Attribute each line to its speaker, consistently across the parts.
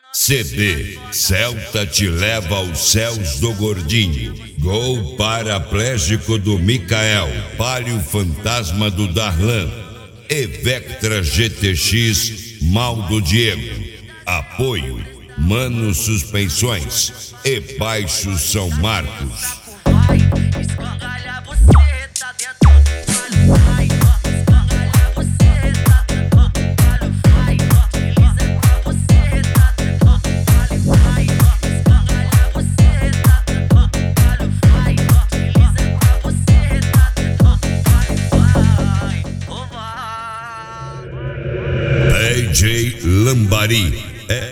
Speaker 1: CD Celta te leva aos céus do Gordinho. Gol paraplégico do Mikael. Palio fantasma do Darlan. E Vectra GTX mal do Diego. Apoio Mano Suspensões e Baixo São Marcos. DJ Lambari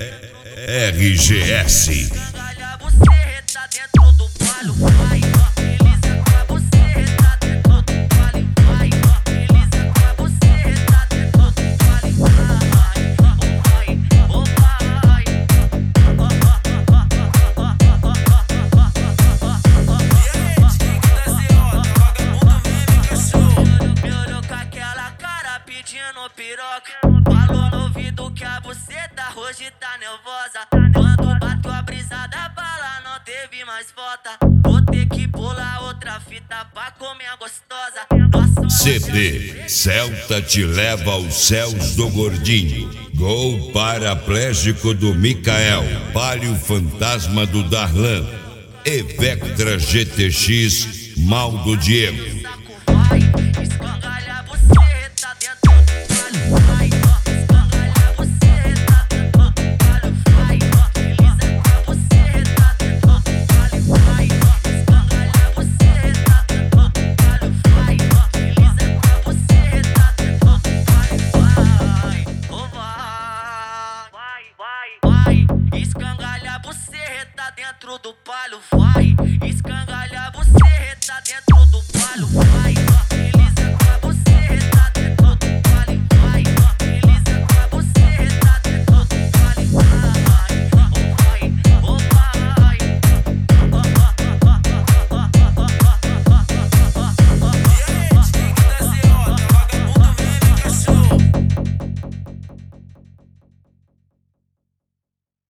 Speaker 1: RGS.
Speaker 2: Falou no ouvido que a buceta hoje tá nervosa. Quando bateu a brisa da bala não teve mais volta. Vou ter que pular outra fita pra comer a gostosa.
Speaker 1: CD Celta te leva aos céus do Gordinho. Gol paraplégico do Mikael. Palio fantasma do Darlan. E Vectra GTX mal do Diego.
Speaker 2: Escangalha a buceta dentro do palio, vai. Escangalha a buceta dentro do palio, vai.